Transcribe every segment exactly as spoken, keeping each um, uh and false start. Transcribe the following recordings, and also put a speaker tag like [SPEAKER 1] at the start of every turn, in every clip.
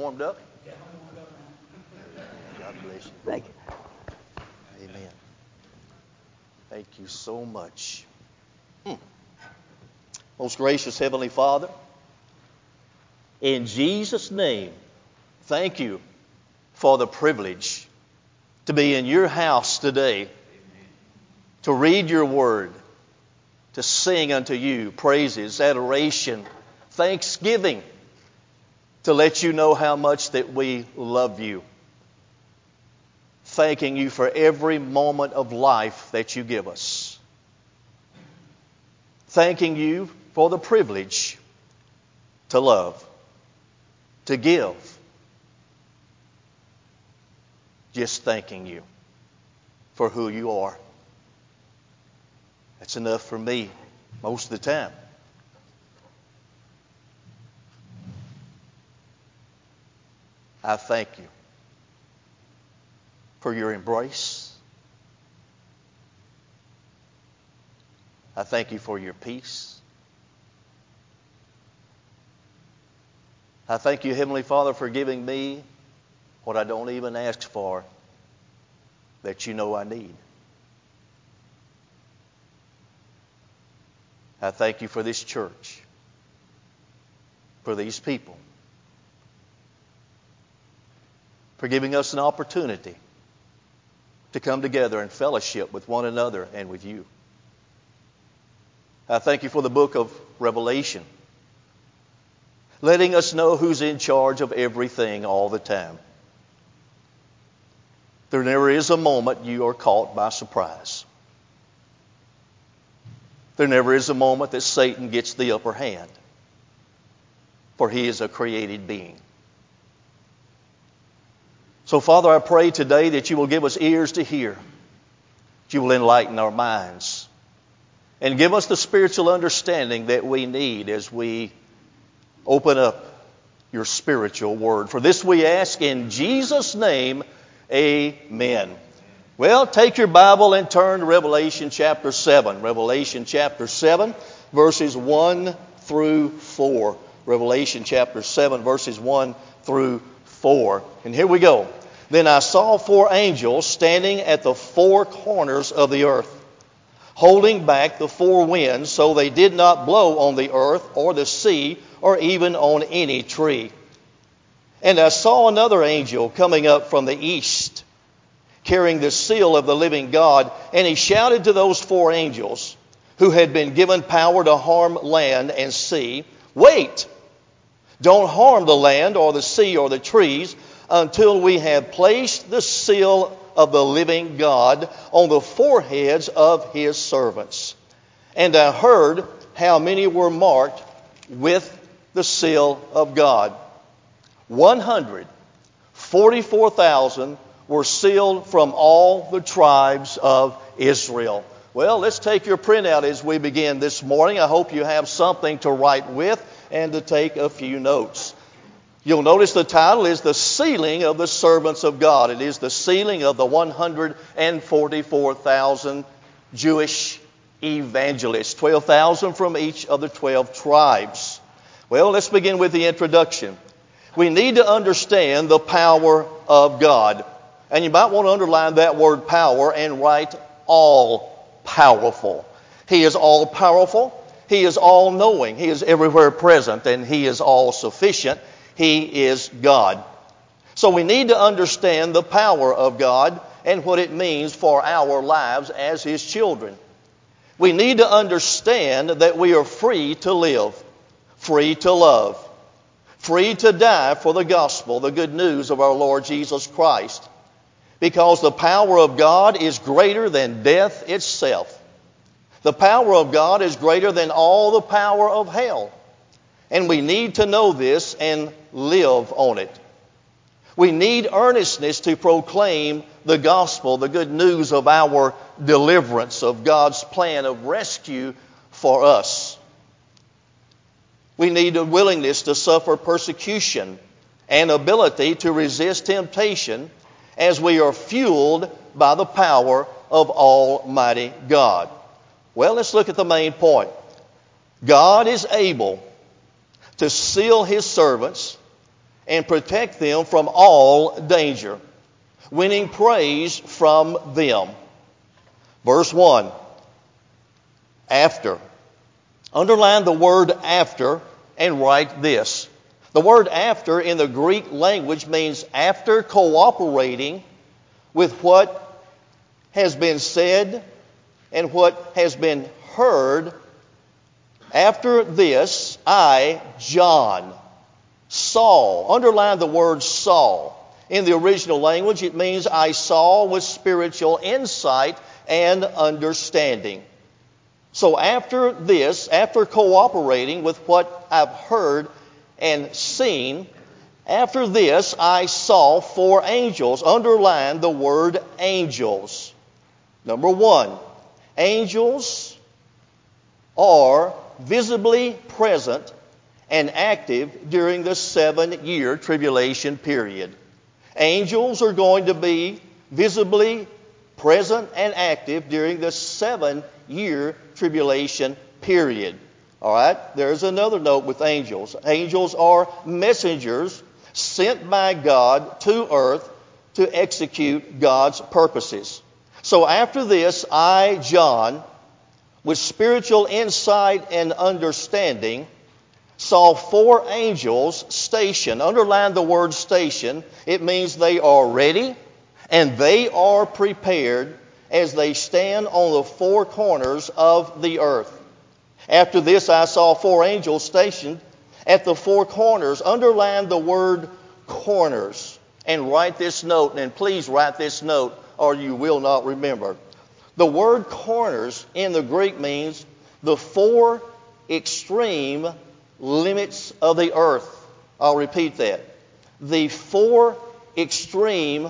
[SPEAKER 1] warmed up? God bless you. Thank you. Amen. Thank you so much. Hmm. Most gracious Heavenly Father, in Jesus' name, thank you for the privilege to be in your house today, to read your word, to sing unto you praises, adoration, thanksgiving, to let you know how much that we love you. Thanking you for every moment of life that you give us. Thanking you for the privilege to love, to give. Just thanking you for who you are. That's enough for me most of the time. I thank you for your embrace. I thank you for your peace. I thank you, Heavenly Father, for giving me what I don't even ask for, that you know I need. I thank you for this church, for these people, for giving us an opportunity to come together and fellowship with one another and with you. I thank you for the book of Revelation, letting us know who's in charge of everything all the time. There never is a moment you are caught by surprise. There never is a moment that Satan gets the upper hand, for he is a created being. So, Father, I pray today that you will give us ears to hear, that you will enlighten our minds, and give us the spiritual understanding that we need as we open up your spiritual word. For this we ask in Jesus' name, amen. Well, take your Bible and turn to Revelation chapter seven. Revelation chapter seven, verses one through four. Revelation chapter seven, verses one through four. And here we go. Then I saw four angels standing at the four corners of the earth, holding back the four winds, so they did not blow on the earth or the sea or even on any tree. And I saw another angel coming up from the east, carrying the seal of the living God, and he shouted to those four angels who had been given power to harm land and sea, "Wait! Don't harm the land or the sea or the trees until we have placed the seal of the living God on the foreheads of his servants." And I heard how many were marked with the seal of God. one hundred forty-four thousand were sealed from all the tribes of Israel. Well, let's take your printout as we begin this morning. I hope you have something to write with and to take a few notes. You'll notice the title is The Sealing of the Servants of God. It is the sealing of the one hundred forty-four thousand Jewish evangelists, twelve thousand from each of the twelve tribes. Well, let's begin with the introduction. We need to understand the power of God. And you might want to underline that word power and write all powerful. He is all powerful. He is all knowing. He is everywhere present, and he is all sufficient. He is God. So we need to understand the power of God and what it means for our lives as his children. We need to understand that we are free to live, free to love, free to die for the gospel, the good news of our Lord Jesus Christ. Because the power of God is greater than death itself. The power of God is greater than all the power of hell. And we need to know this and live on it. We need earnestness to proclaim the gospel, the good news of our deliverance, of God's plan of rescue for us. We need a willingness to suffer persecution and ability to resist temptation as we are fueled by the power of Almighty God. Well, let's look at the main point. God is able to seal his servants and protect them from all danger, winning praise from them. Verse one, after. Underline the word after and write this. The word after in the Greek language means after cooperating with what has been said and what has been heard. After this, I, John, saw. Underline the word saw. In the original language, it means I saw with spiritual insight and understanding. So after this, after cooperating with what I've heard and seen, after this I saw four angels. Underline the word angels. Number one, angels are visibly present and active during the seven-year tribulation period. Angels are going to be visibly present and active during the seven-year tribulation period. All right, there's another note with angels. Angels are messengers sent by God to earth to execute God's purposes. So after this, I, John, with spiritual insight and understanding, saw four angels stationed. Underline the word station. It means they are ready and they are prepared as they stand on the four corners of the earth. After this, I saw four angels stationed at the four corners. Underline the word corners and write this note. And please write this note or you will not remember. The word corners in the Greek means the four extreme limits of the earth. I'll repeat that. The four extreme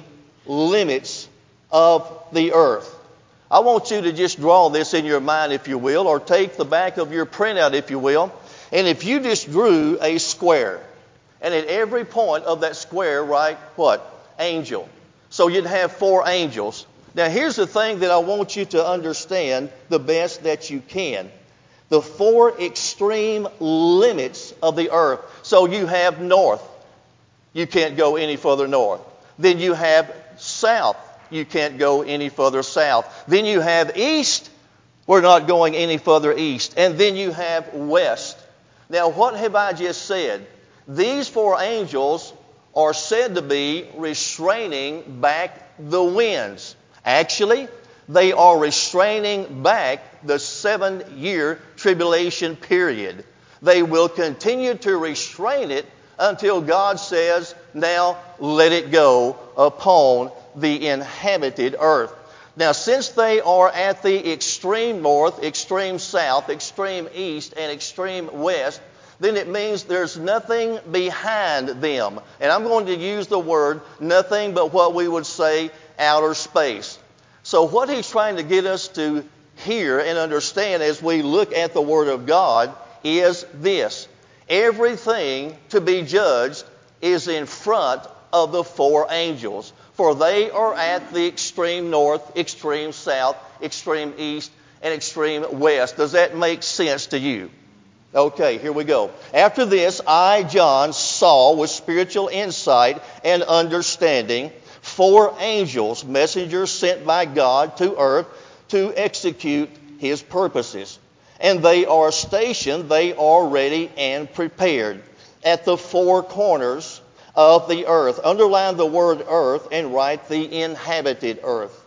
[SPEAKER 1] limits of the earth. I want you to just draw this in your mind, if you will, or take the back of your printout, if you will. And if you just drew a square, and at every point of that square write what? Angel. So you'd have four angels. Now here's the thing that I want you to understand the best that you can. The four extreme limits of the earth. So you have north. You can't go any further north. Then you have south. You can't go any further south. Then you have east. We're not going any further east. And then you have west. Now what have I just said? These four angels are said to be restraining back the winds. Actually, they are restraining back the seven-year tribulation period. They will continue to restrain it until God says, now let it go upon the inhabited earth. Now, since they are at the extreme north, extreme south, extreme east, and extreme west, then it means there's nothing behind them. And I'm going to use the word nothing but what we would say outer space. So what he's trying to get us to hear and understand as we look at the Word of God is this. Everything to be judged is in front of the four angels. For they are at the extreme north, extreme south, extreme east, and extreme west. Does that make sense to you? Okay, here we go. After this, I, John, saw with spiritual insight and understanding four angels, messengers sent by God to earth to execute His purposes. And they are stationed, they are ready and prepared at the four corners of the earth. Underline the word earth and write the inhabited earth.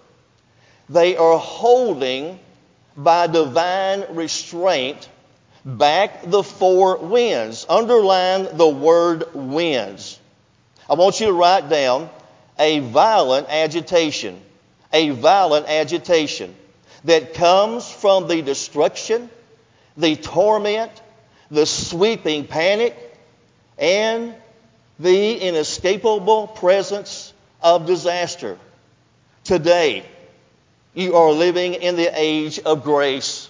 [SPEAKER 1] They are holding by divine restraint back the four winds. Underline the word winds. I want you to write down a violent agitation. A violent agitation that comes from the destruction, the torment, the sweeping panic, and the inescapable presence of disaster. Today, you are living in the age of grace.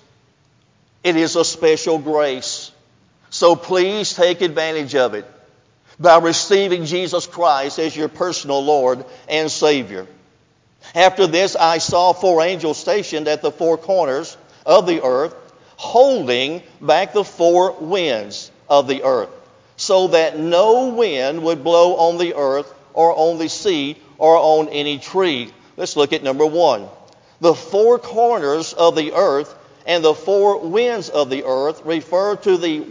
[SPEAKER 1] It is a special grace. So please take advantage of it by receiving Jesus Christ as your personal Lord and Savior. After this, I saw four angels stationed at the four corners of the earth, holding back the four winds of the earth. so that no wind would blow on the earth or on the sea or on any tree. Let's look at number one. The four corners of the earth and the four winds of the earth refer to the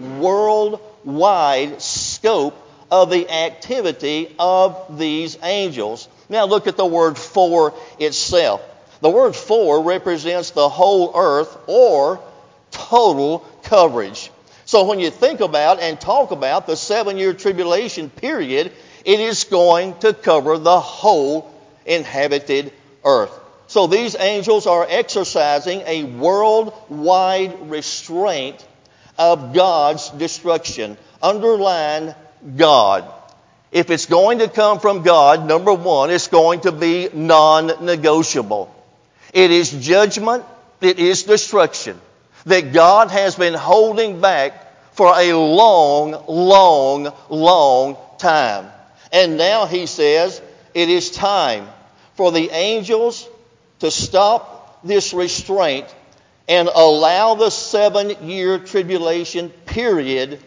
[SPEAKER 1] worldwide scope of the activity of these angels. Now look at the word for itself. The word for represents the whole earth or total coverage. So when you think about and talk about the seven-year tribulation period, it is going to cover the whole inhabited earth. So these angels are exercising a worldwide restraint of God's destruction. Underline God. If it's going to come from God, number one, it's going to be non-negotiable. It is judgment, it is destruction that God has been holding back for a long, long, long time. And now He says it is time for the angels to stop this restraint and allow the seven-year tribulation period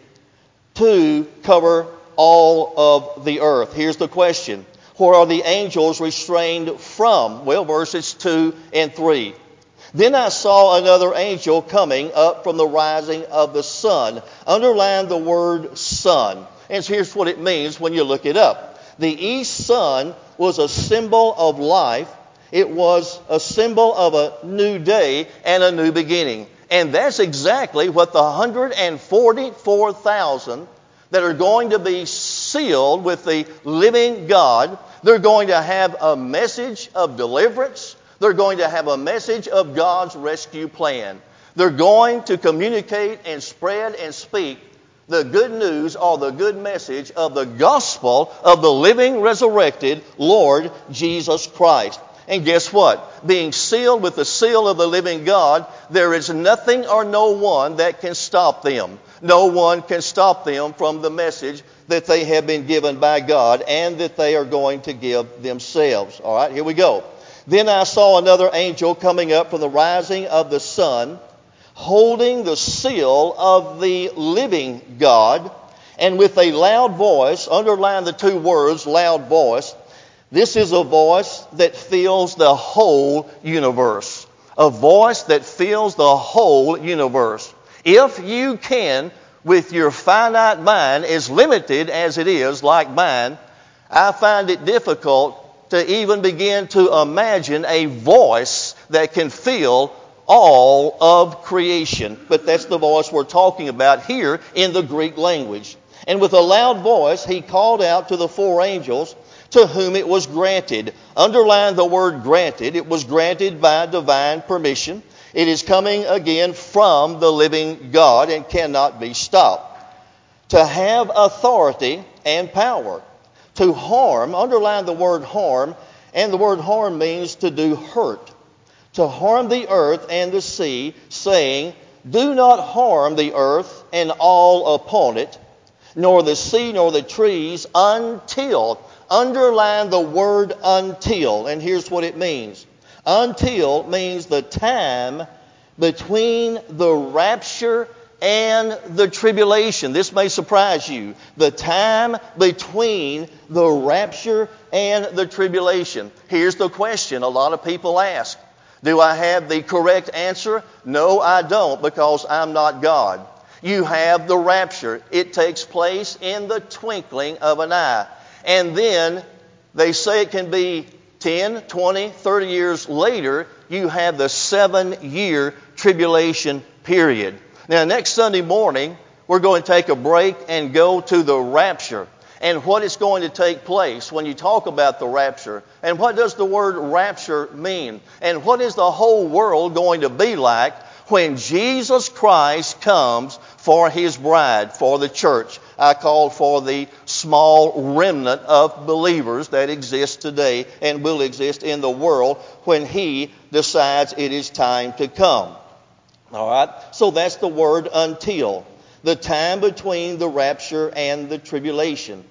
[SPEAKER 1] to cover all of the earth. Here's the question. Where are the angels restrained from? Well, verses two and three. Then I saw another angel coming up from the rising of the sun. Underline the word sun. And here's what it means when you look it up. The east sun was a symbol of life. It was a symbol of a new day and a new beginning. And that's exactly what the one hundred forty-four thousand that are going to be sealed with the living God, they're going to have a message of deliverance. They're going to have a message of God's rescue plan. They're going to communicate and spread and speak the good news or the good message of the gospel of the living, resurrected Lord Jesus Christ. And guess what? Being sealed with the seal of the living God, there is nothing or no one that can stop them. No one can stop them from the message that they have been given by God and that they are going to give themselves. All right, here we go. Then I saw another angel coming up from the rising of the sun, holding the seal of the living God, and with a loud voice, underline the two words, loud voice. This is a voice that fills the whole universe. A voice that fills the whole universe. If you can, with your finite mind, as limited as it is, like mine, I find it difficult to even begin to imagine a voice that can fill all of creation. But that's the voice we're talking about here in the Greek language. And with a loud voice, he called out to the four angels to whom it was granted. Underline the word granted. It was granted by divine permission. It is coming again from the living God and cannot be stopped. To have authority and power. To harm, underline the word harm, and the word harm means to do hurt. To harm the earth and the sea, saying, do not harm the earth and all upon it, nor the sea nor the trees, until, underline the word until, and here's what it means. Until means the time between the rapture and the tribulation. This may surprise you. The time between the rapture and the tribulation. Here's the question a lot of people ask. Do I have the correct answer? No, I don't, because I'm not God. You have the rapture. It takes place in the twinkling of an eye. And then they say it can be ten, twenty, thirty years later, you have the seven-year tribulation period. Now, next Sunday morning, we're going to take a break and go to the rapture and what is going to take place when you talk about the rapture. And what does the word rapture mean? And what is the whole world going to be like when Jesus Christ comes for His bride, for the church? I call for the small remnant of believers that exist today and will exist in the world when He decides it is time to come. All right? So that's the word until. The time between the rapture and the tribulation.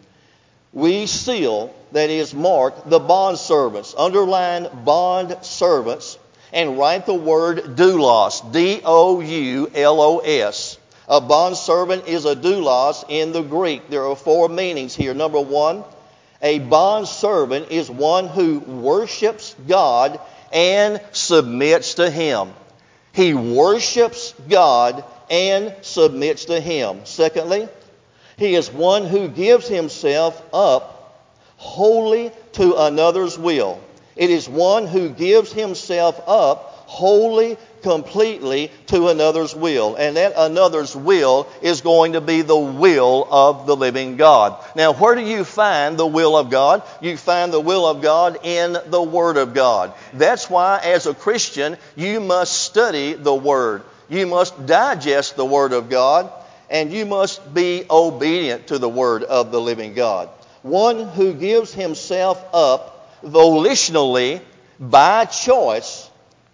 [SPEAKER 1] We seal, that is, mark the bond servants. Underline bond servants and write the word doulos. D O U L O S. A bondservant is a doulos in the Greek. There are four meanings here. Number one, a bondservant is one who worships God and submits to Him. He worships God and submits to Him. Secondly, he is one who gives himself up wholly to another's will. It is one who gives himself up wholly, completely to another's will. And that another's will is going to be the will of the living God. Now, where do you find the will of God? You find the will of God in the Word of God. That's why, as a Christian, you must study the Word. You must digest the Word of God, and you must be obedient to the Word of the living God. One who gives himself up volitionally, by choice,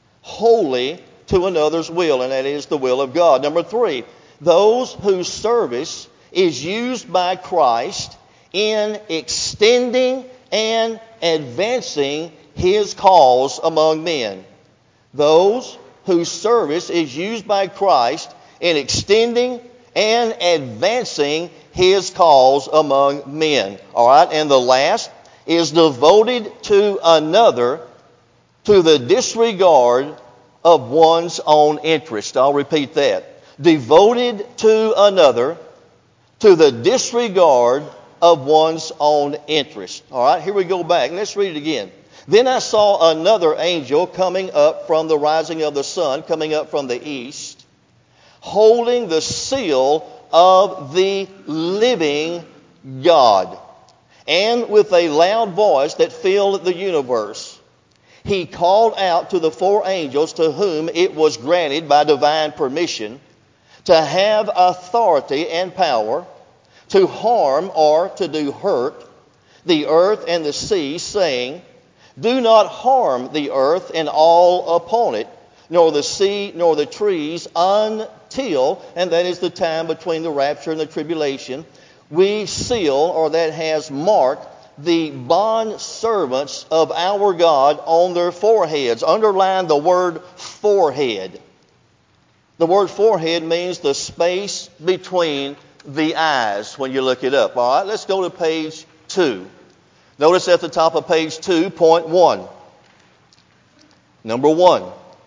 [SPEAKER 1] wholly to another's will, and that is the will of God. Number three, those whose service is used by Christ in extending and advancing His cause among men. Those whose service is used by Christ in extending and advancing His cause among men. All right, and the last is devoted to another to the disregard of one's own interest. I'll repeat that. Devoted to another to the disregard of one's own interest. All right, here we go back. Let's read it again. Then I saw another angel coming up from the rising of the sun, coming up from the east, holding the seal of the living God. And with a loud voice that filled the universe, he called out to the four angels to whom it was granted by divine permission to have authority and power to harm or to do hurt the earth and the sea, saying, do not harm the earth and all upon it, nor the sea, nor the trees, until, and that is the time between the rapture and the tribulation, we seal, or that has marked, the bond servants of our God on their foreheads. Underline the word forehead. The word forehead means the space between the eyes when you look it up. All right, let's go to page two. Notice at the top of page two, point one. Number one,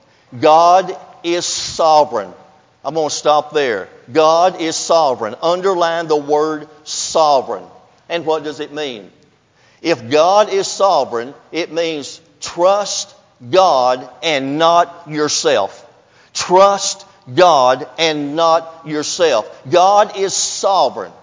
[SPEAKER 1] God is sovereign. I'm going to stop there. God is sovereign. Underline the word sovereign. And what does it mean? If God is sovereign, it means trust God and not yourself. Trust God and not yourself. God is sovereign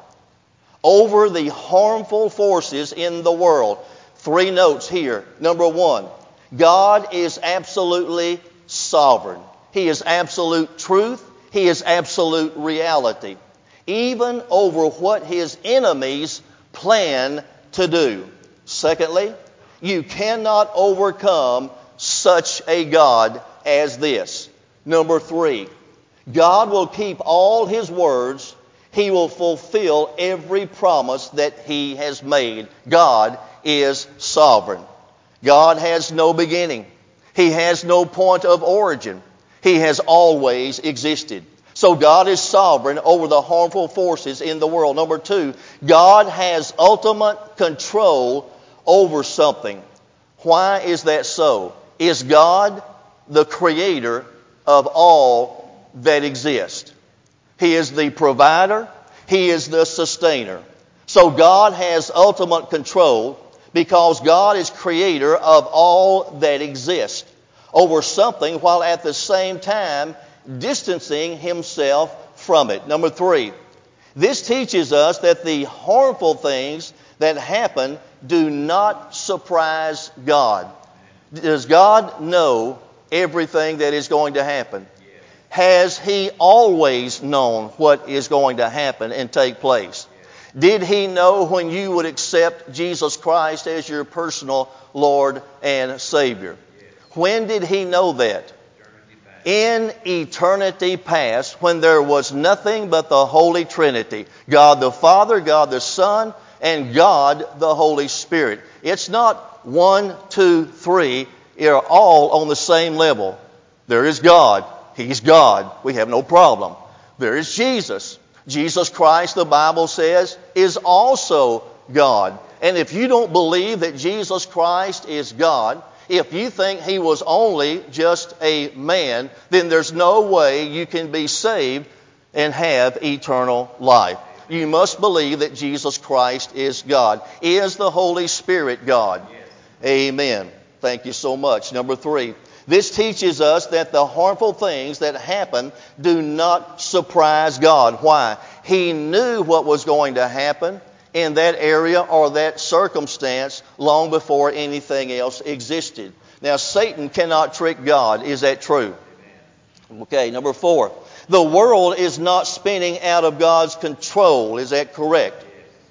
[SPEAKER 1] over the harmful forces in the world. Three notes here. Number one, God is absolutely sovereign. He is absolute truth. He is absolute reality. Even over what His enemies plan to do. Secondly, you cannot overcome such a God as this. Number three, God will keep all His words. He will fulfill every promise that He has made. God is sovereign. God has no beginning. He has no point of origin. He has always existed. So God is sovereign over the harmful forces in the world. Number two, God has ultimate control over something. Why is that so? Is God the creator of all that exists? He is the provider. He is the sustainer. So God has ultimate control because God is creator of all that exists over something, while at the same time distancing Himself from it. Number three, this teaches us that the harmful things that happen do not surprise God. Does God know everything that is going to happen? Yes. Has He always known what is going to happen and take place? Yes. Did He know when you would accept Jesus Christ as your personal Lord and Savior? Yes. When did He know that? In eternity past, when there was nothing but the Holy Trinity. God the Father, God the Son, and God the Holy Spirit. It's not one, two, three. You're all on the same level. There is God. He's God. We have no problem. There is Jesus. Jesus Christ, the Bible says, is also God. And if you don't believe that Jesus Christ is God, if you think He was only just a man, then there's no way you can be saved and have eternal life. You must believe that Jesus Christ is God. Is the Holy Spirit God? Yes. Amen. Thank you so much. Number three, this teaches us that the harmful things that happen do not surprise God. Why? He knew what was going to happen in that area or that circumstance long before anything else existed. Now, Satan cannot trick God. Is that true? Okay, number four. The world is not spinning out of God's control. Is that correct?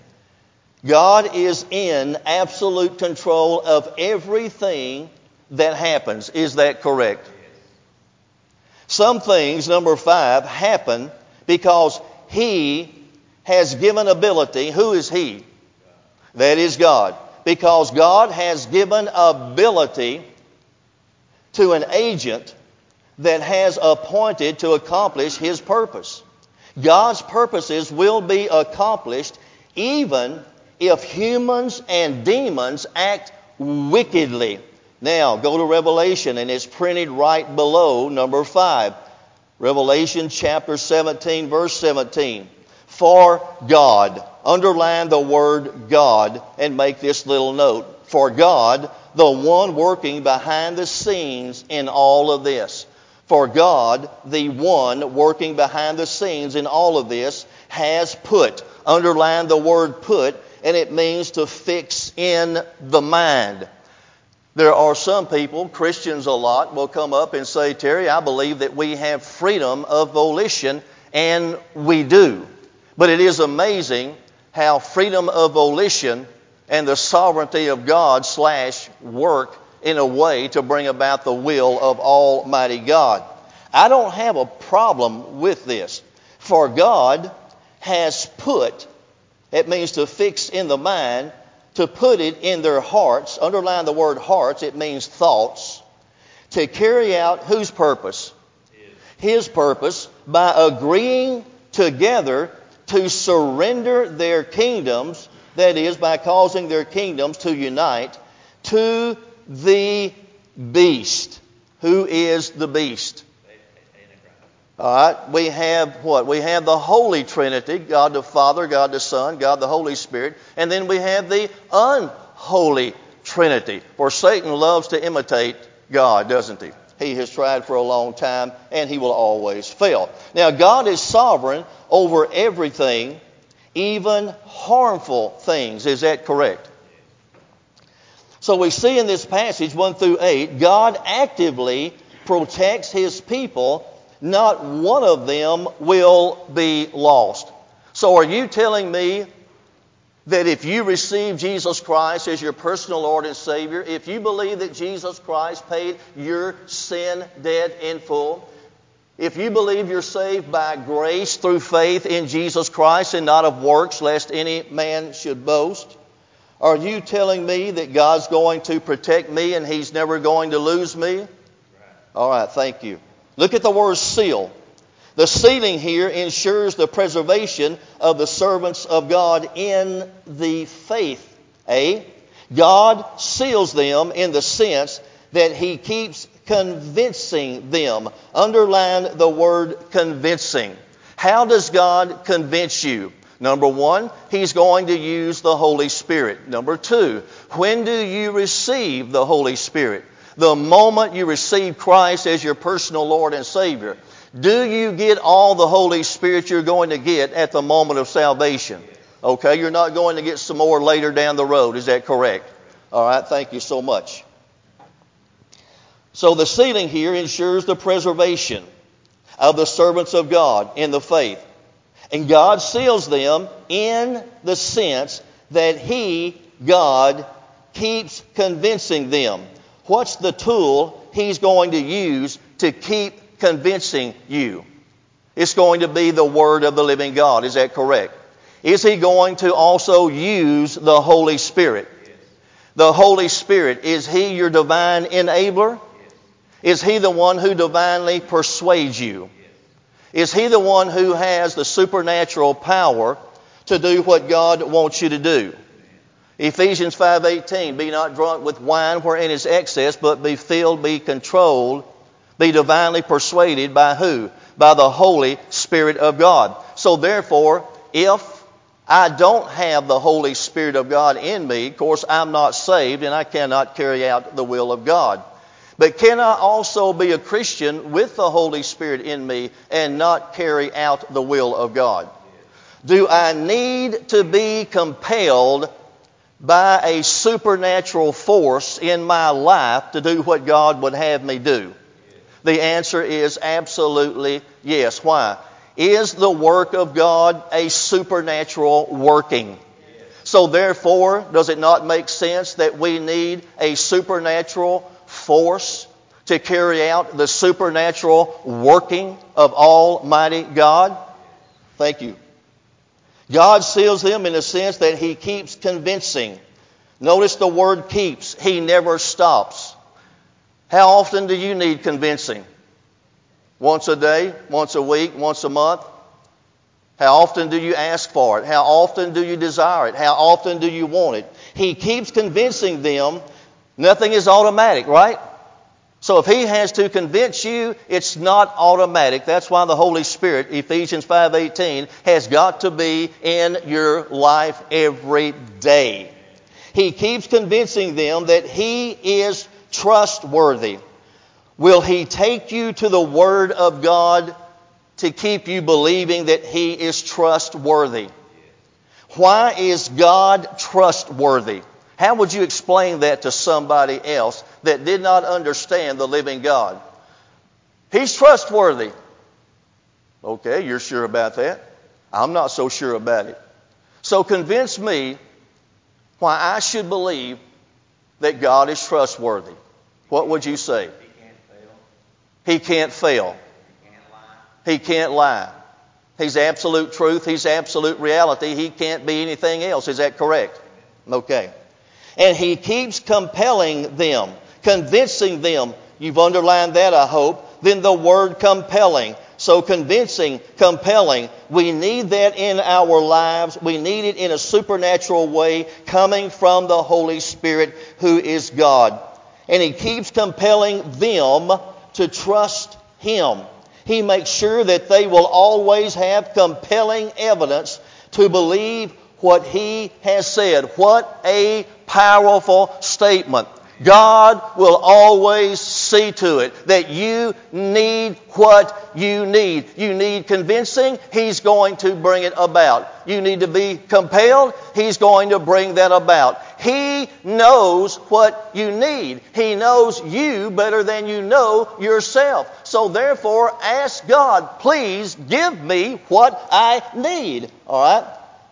[SPEAKER 1] God is in absolute control of everything that happens. Is that correct? Some things, number five, happen because He has given ability. Who is He? That is God. Because God has given ability to an agent that has appointed to accomplish His purpose. God's purposes will be accomplished even if humans and demons act wickedly. Now, go to Revelation, and it's printed right below number five. Revelation chapter seventeen, verse seventeen. For God, underline the word God and make this little note. For God, the one working behind the scenes in all of this. For God, the one working behind the scenes in all of this, has put, underline the word put, and it means to fix in the mind. There are some people, Christians a lot, will come up and say, Terry, I believe that we have freedom of volition, and we do. But it is amazing how freedom of volition and the sovereignty of God slash work in a way to bring about the will of Almighty God. I don't have a problem with this. For God has put, it means to fix in the mind, to put it in their hearts. Underline the word hearts, it means thoughts. To carry out whose purpose? His purpose, by agreeing together to surrender their kingdoms, that is, by causing their kingdoms to unite, to the beast. Who is the beast? All right, we have what? We have the Holy Trinity, God the Father, God the Son, God the Holy Spirit, and then we have the unholy Trinity. For Satan loves to imitate God, doesn't he? He has tried for a long time, and he will always fail. Now, God is sovereign over everything, even harmful things. Is that correct? So we see in this passage, one through eight, God actively protects His people. Not one of them will be lost. So are you telling me that if you receive Jesus Christ as your personal Lord and Savior, if you believe that Jesus Christ paid your sin debt in full, if you believe you're saved by grace through faith in Jesus Christ and not of works, lest any man should boast, are you telling me that God's going to protect me and He's never going to lose me? All right, thank you. Look at the word seal. The sealing here ensures the preservation of the servants of God in the faith. A. God seals them in the sense that He keeps convincing them. Underline the word convincing. How does God convince you? Number one, He's going to use the Holy Spirit. Number two, when do you receive the Holy Spirit? The moment you receive Christ as your personal Lord and Savior. Do you get all the Holy Spirit you're going to get at the moment of salvation? Okay, you're not going to get some more later down the road. Is that correct? All right, thank you so much. So the sealing here ensures the preservation of the servants of God in the faith. And God seals them in the sense that He, God, keeps convincing them. What's the tool He's going to use to keep convincing you? It's going to be the Word of the living God. Is that correct? Is He going to also use the Holy Spirit? The Holy Spirit, is He your divine enabler? Is He the one who divinely persuades you? Is He the one who has the supernatural power to do what God wants you to do? Ephesians five eighteen, be not drunk with wine wherein is excess, but be filled, be controlled, be divinely persuaded by who? By the Holy Spirit of God. So therefore, if I don't have the Holy Spirit of God in me, of course I'm not saved and I cannot carry out the will of God. But can I also be a Christian with the Holy Spirit in me and not carry out the will of God? Do I need to be compelled by a supernatural force in my life to do what God would have me do? The answer is absolutely yes. Why? Is the work of God a supernatural working? So therefore, does it not make sense that we need a supernatural force to carry out the supernatural working of Almighty God? Thank you. God seals them in the sense that He keeps convincing. Notice the word keeps. He never stops. How often do you need convincing? Once a day? Once a week? Once a month? How often do you ask for it? How often do you desire it? How often do you want it? He keeps convincing them. Nothing is automatic, right? So if He has to convince you, it's not automatic. That's why the Holy Spirit, Ephesians five eighteen, has got to be in your life every day. He keeps convincing them that He is trustworthy. Will He take you to the Word of God to keep you believing that He is trustworthy? Why is God trustworthy? How would you explain that to somebody else that did not understand the living God? He's trustworthy. Okay, you're sure about that? I'm not so sure about it. So convince me why I should believe that God is trustworthy. What would you say?
[SPEAKER 2] He can't fail.
[SPEAKER 1] He can't fail.
[SPEAKER 2] He can't lie.
[SPEAKER 1] He can't lie. He's absolute truth. He's absolute reality. He can't be anything else. Is that correct? Okay. And He keeps compelling them, convincing them. You've underlined that, I hope. Then the word compelling. So convincing, compelling. We need that in our lives. We need it in a supernatural way coming from the Holy Spirit who is God. And He keeps compelling them to trust Him. He makes sure that they will always have compelling evidence to believe what He has said. What a powerful statement. God will always see to it that you need what you need. You need convincing, He's going to bring it about. You need to be compelled, He's going to bring that about. He knows what you need. He knows you better than you know yourself. So therefore, ask God, please give me what I need. All right?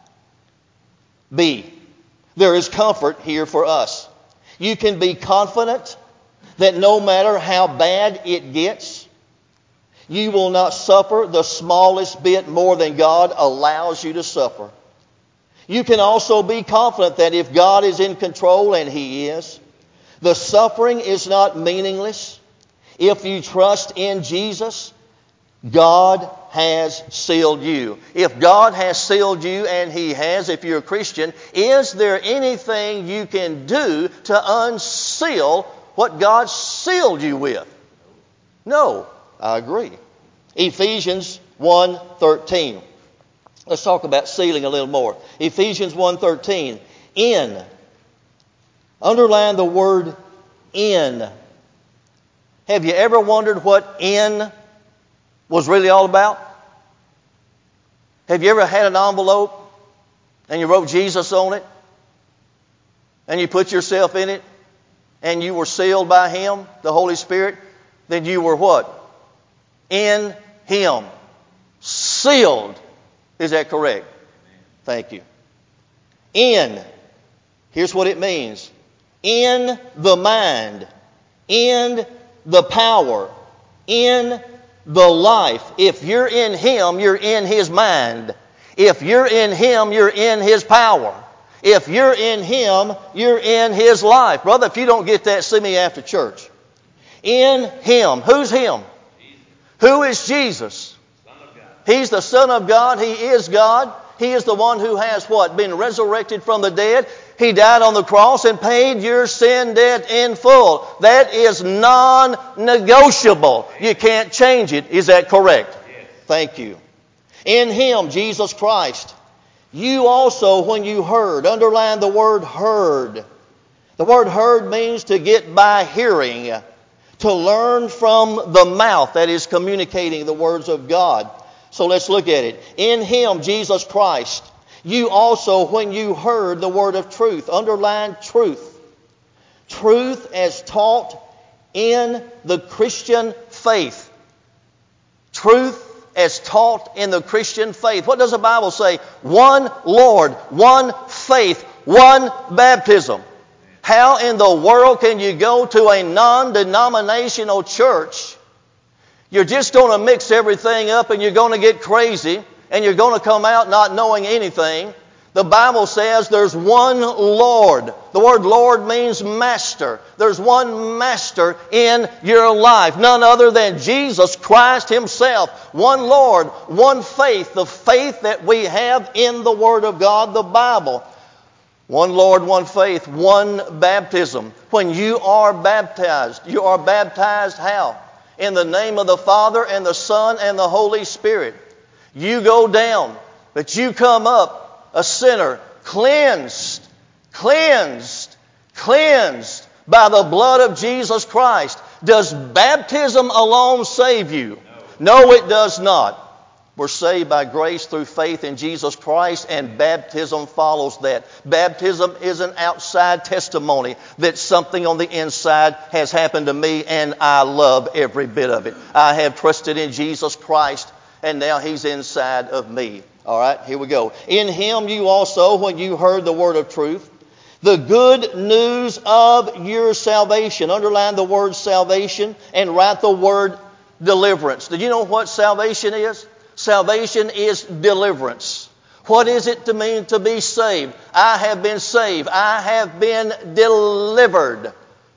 [SPEAKER 1] B. There is comfort here for us. You can be confident that no matter how bad it gets, you will not suffer the smallest bit more than God allows you to suffer. You can also be confident that if God is in control, and He is, the suffering is not meaningless. If you trust in Jesus, God has sealed you. If God has sealed you, and He has, if you're a Christian, is there anything you can do to unseal what God sealed you with? No, I agree. Ephesians one thirteen. Let's talk about sealing a little more. Ephesians one thirteen. In. Underline the word in. Have you ever wondered what in was really all about? Have you ever had an envelope and you wrote Jesus on it and you put yourself in it and you were sealed by Him, the Holy Spirit? Then you were what? In Him. Sealed. Is that correct? Thank you. In. Here's what it means. In the mind. In the power. In the life. If you're in Him, you're in His mind. If you're in Him, you're in His power. If you're in Him, you're in His life. Brother, if you don't get that, see me after church. In Him. Who's Him?
[SPEAKER 2] Jesus.
[SPEAKER 1] Who is Jesus?
[SPEAKER 2] Son of God.
[SPEAKER 1] He's the Son of God. He is God. He is the one who has what? Been resurrected from the dead. He died on the cross and paid your sin debt in full. That is non-negotiable. You can't change it. Is that correct? Yes. Thank you. In Him, Jesus Christ, you also, when you heard, underline the word heard. The word heard means to get by hearing, to learn from the mouth that is communicating the words of God. So let's look at it. In Him, Jesus Christ, you also, when you heard the word of truth, underline truth. Truth as taught in the Christian faith. Truth as taught in the Christian faith. What does the Bible say? One Lord, one faith, one baptism. How in the world can you go to a non-denominational church? You're just going to mix everything up and you're going to get crazy and you're going to come out not knowing anything. The Bible says there's one Lord. The word Lord means master. There's one master in your life. None other than Jesus Christ Himself. One Lord, one faith. The faith that we have in the Word of God, the Bible. One Lord, one faith, one baptism. When you are baptized, you are baptized how? In the name of the Father and the Son and the Holy Spirit. You go down, but you come up a sinner, cleansed, cleansed, cleansed by the blood of Jesus Christ. Does baptism alone save you? No, no it does not. We're saved by grace through faith in Jesus Christ, and baptism follows that. Baptism is an outside testimony that something on the inside has happened to me, and I love every bit of it. I have trusted in Jesus Christ, and now He's inside of me. All right, here we go. In Him you also, when you heard the word of truth, the good news of your salvation. Underline the word salvation and write the word deliverance. Did you know what salvation is? Salvation is deliverance. What is it to mean to be saved? I have been saved. I have been delivered.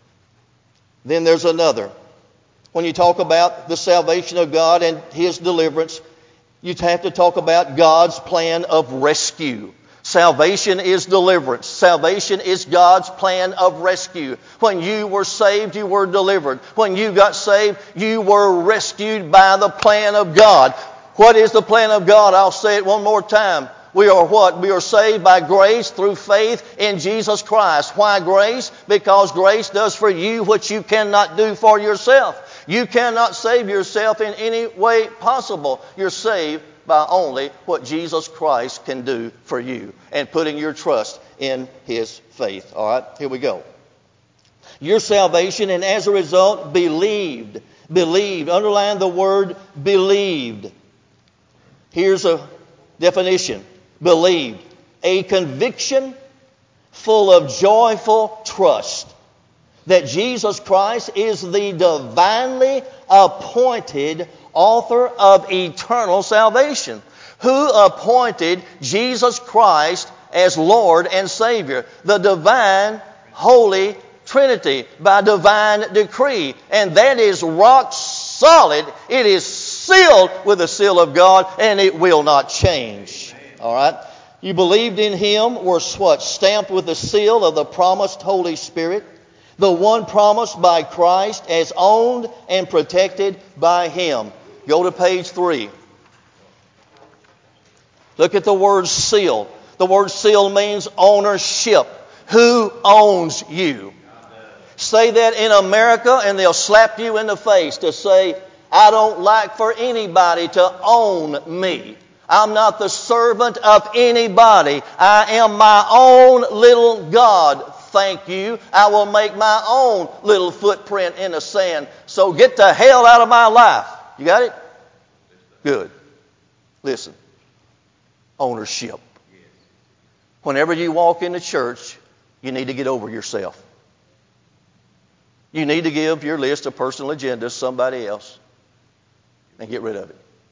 [SPEAKER 1] Then there's another. When you talk about the salvation of God and His deliverance, you have to talk about God's plan of rescue. Salvation is deliverance. Salvation is God's plan of rescue. When you were saved, you were delivered. When you got saved, you were rescued by the plan of God. What is the plan of God? I'll say it one more time. We are what? We are saved by grace through faith in Jesus Christ. Why grace? Because grace does for you what you cannot do for yourself. You cannot save yourself in any way possible. You're saved by only what Jesus Christ can do for you, and putting your trust in His faith. All right, here we go. Your salvation, and as a result, believed. Believed. Underline the word believed. Here's a definition. Believed. A conviction full of joyful trust that Jesus Christ is the divinely appointed author of eternal salvation. Who appointed Jesus Christ as Lord and Savior? The divine, holy Trinity by divine decree. And that is rock solid. It is sealed with the seal of God, and it will not change. All right? You believed in Him, were what? Stamped with the seal of the promised Holy Spirit. The one promised by Christ, as owned and protected by Him. Go to page three. Look at the word seal. The word seal means ownership. Who owns you? Say that in America and they'll slap you in the face to say, I don't like for anybody to own me. I'm not the servant of anybody. I am my own little God. Thank you. I will make my own little footprint in the sand. So get the hell out of my life. You got it? Good. Listen. Ownership. Whenever you walk into church, you need to get over yourself. You need to give your list of personal agendas to somebody else and get rid of it.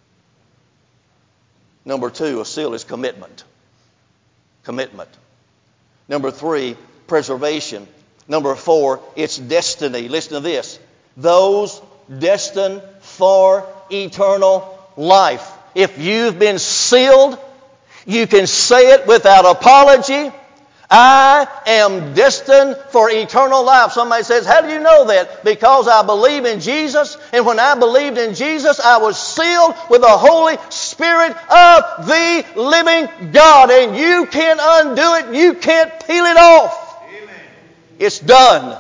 [SPEAKER 1] Number two, a seal is commitment. Commitment. Number three, preservation. Number four, it's destiny. Listen to this. Those destined for eternal life. if you've been sealed, you can say it without apology. I am destined for eternal life. Somebody says, how do you know that? Because I believe in Jesus, and when I believed in Jesus, I was sealed with the Holy Spirit of the living God. And you can't undo it. You can't peel it off. Amen. It's done.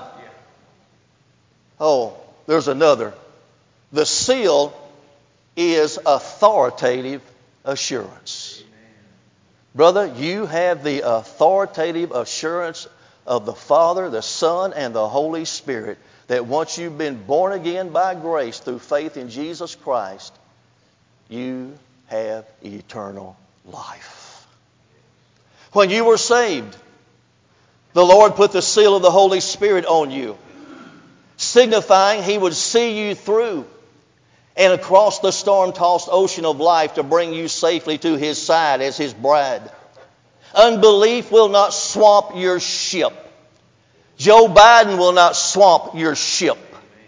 [SPEAKER 1] Oh, there's another. The seal is authoritative assurance. Brother, you have the authoritative assurance of the Father, the Son, and the Holy Spirit that once you've been born again by grace through faith in Jesus Christ, you have eternal life. When you were saved, the Lord put the seal of the Holy Spirit on you, signifying He would see you through and across the storm-tossed ocean of life to bring you safely to His side as His bride. Unbelief will not swamp your ship. Joe Biden will not swamp your ship.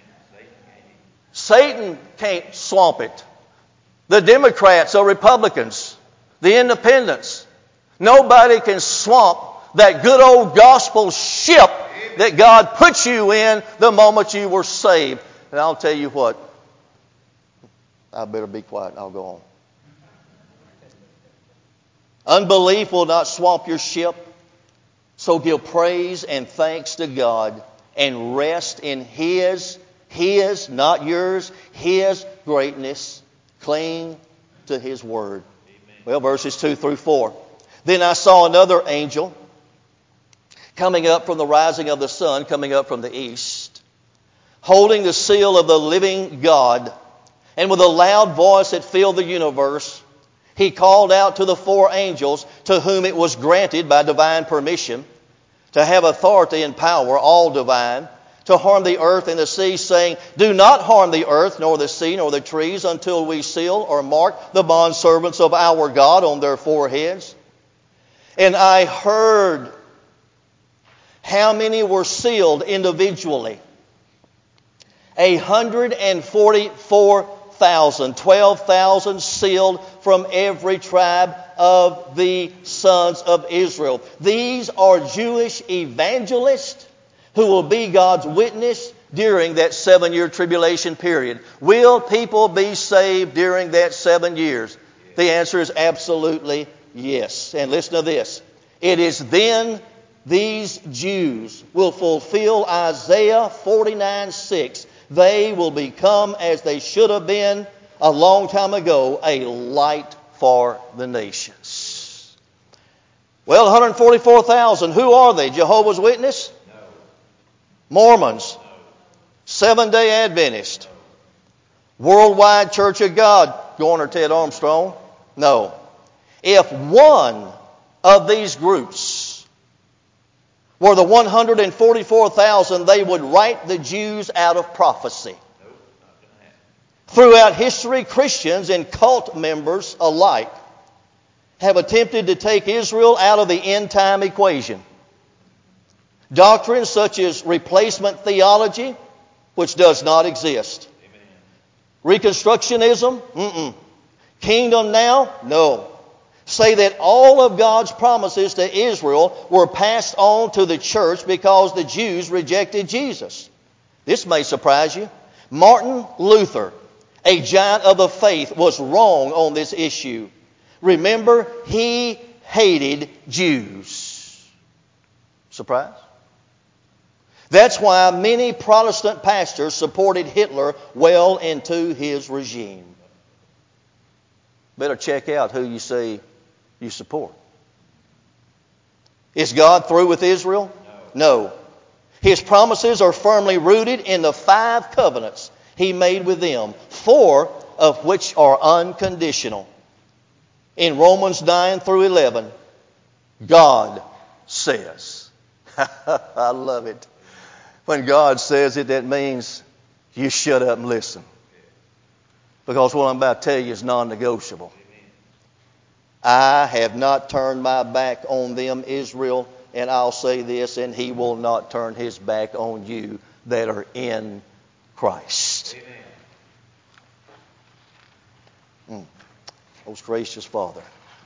[SPEAKER 1] Satan can't swamp it. The Democrats or Republicans, the independents, nobody can swamp that good old gospel ship that God put you in the moment you were saved. And I'll tell you what, I better be quiet and I'll go on. Unbelief will not swamp your ship. So give praise and thanks to God and rest in His, His, not yours, His greatness. Cling to His word. Amen. Well, verses two through four. Then I saw another angel coming up from the rising of the sun, coming up from the east, holding the seal of the living God. And with a loud voice that filled the universe, he called out to the four angels to whom it was granted by divine permission to have authority and power, all divine, to harm the earth and the sea, saying, do not harm the earth, nor the sea, nor the trees, until we seal or mark the bondservants of our God on their foreheads. And I heard how many were sealed individually. A hundred and forty-four thousand, twelve thousand sealed from every tribe of the sons of Israel. These are Jewish evangelists who will be God's witness during that seven-year tribulation period. Will people be saved during that seven years? The answer is absolutely yes. And listen to this. It is then these Jews will fulfill Isaiah forty-nine six. They will become, as they should have been a long time ago, a light for the nations. Well, one hundred forty-four thousand, who are they? Jehovah's Witness? No. Mormons? No. Seventh-day Adventist? No. Worldwide Church of God? Garner Ted Armstrong? No. If one of these groups were the one hundred forty-four thousand, they would write the Jews out of prophecy. Throughout history, Christians and cult members alike have attempted to take Israel out of the end-time equation. Doctrines such as replacement theology, which does not exist. Amen. Reconstructionism, mm-mm. Kingdom now, no. Say that all of God's promises to Israel were passed on to the church because the Jews rejected Jesus. This may surprise you. Martin Luther, a giant of the faith, was wrong on this issue. Remember, he hated Jews. Surprise? That's why many Protestant pastors supported Hitler well into his regime. Better check out who you say you support. Is God through with Israel? No. No. His promises are firmly rooted in the five covenants He made with them, four of which are unconditional. In Romans nine through eleven, God says. I love it. When God says it, that means you shut up and listen. Because what I'm about to tell you is non-negotiable. I have not turned my back on them, Israel, and I'll say this, and He will not turn His back on you that are in Christ. Mm. Most gracious Father,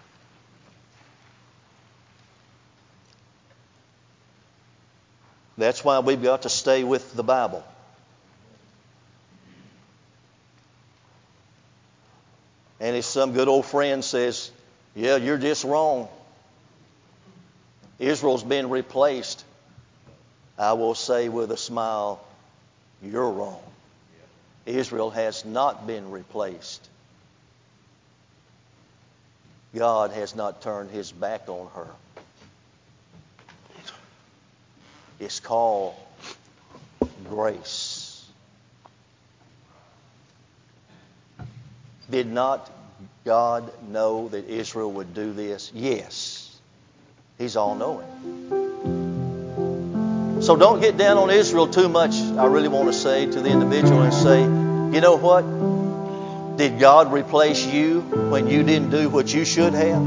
[SPEAKER 1] that's why we've got to stay with the Bible. And if some good old friend says, yeah, you're just wrong, Israel's been replaced, I will say with a smile, you're wrong. Israel has not been replaced. God has not turned His back on her. It's called grace. Did not God know that Israel would do this? Yes. He's all-knowing. So don't get down on Israel too much, I really want to say to the individual, and say, you know what? Did God replace you when you didn't do what you should have?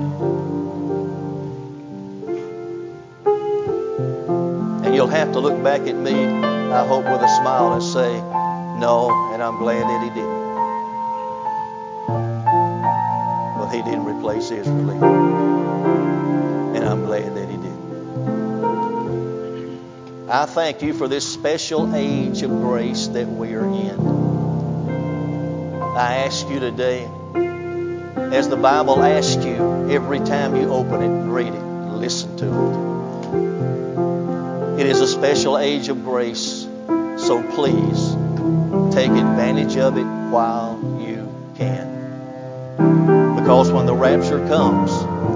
[SPEAKER 1] And you'll have to look back at me, I hope, with a smile and say, no, and I'm glad that He didn't. But He didn't replace Israel either. And I'm glad that He didn't. I thank You for this special age of grace that we are in. I ask You today, as the Bible asks you every time you open it and read it, listen to it. It is a special age of grace, so please take advantage of it while you can. Because when the rapture comes,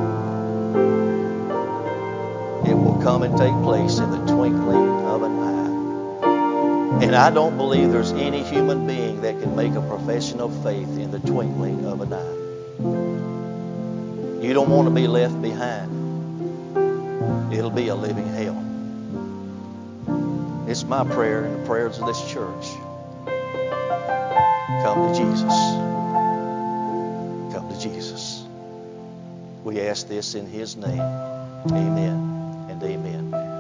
[SPEAKER 1] it will come and take place in the twinkling of an eye. And I don't believe there's any human being that can make a profession of faith in the twinkling of an eye. You don't want to be left behind. It'll be a living hell. It's my prayer and the prayers of this church. Come to Jesus. Come to Jesus. We ask this in His name. Amen and amen.